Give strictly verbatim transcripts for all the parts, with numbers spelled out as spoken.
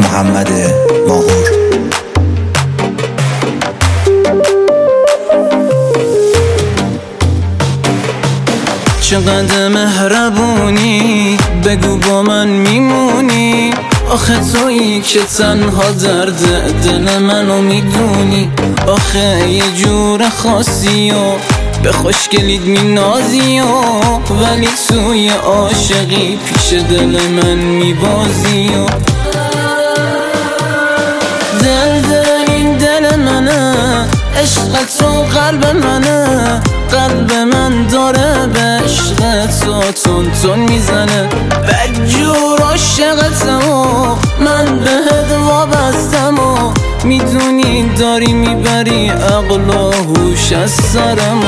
محمد ماهور. چقدر مهربونی، بگو با من میمونی. آخه تویی که تنها درد دل منو میدونی. آخه یه جور خاصی و به خوشگلیت مینازی و ولی توی عاشقی پیش دل من میبازی و دل دل این دل منه، عشق تو قلب منه. قلب من داره به عشق تو تون تون میزنه. بدجور عاشقتم و من بهت وابستم و میدونی داری میبری عقل و هوش از سرم.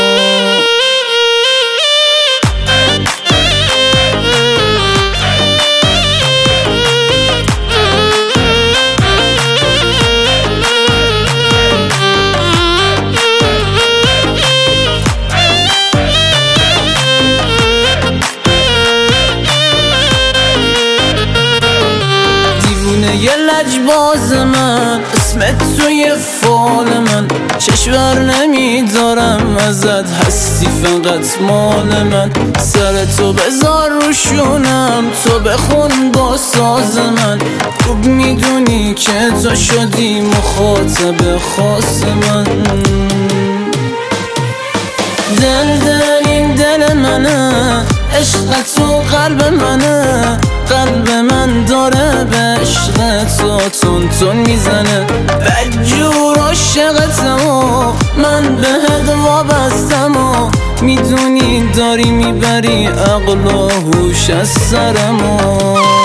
یه لجباز من، اسمت توی فال من. چشور نمیدارم ازت، هستی فقط مال من. سر تو بذار روشونم، تو بخون با ساز من. خوب میدونی که تو شدی مخاطب خاص من. دل دل این دل منه، عشق تو قلب منه. قلب من داره به عشق تو تون تون میزنه. بدجور عاشقتم و من بهت وابستم و میدونی داری میبری عقل و هوش از سرم.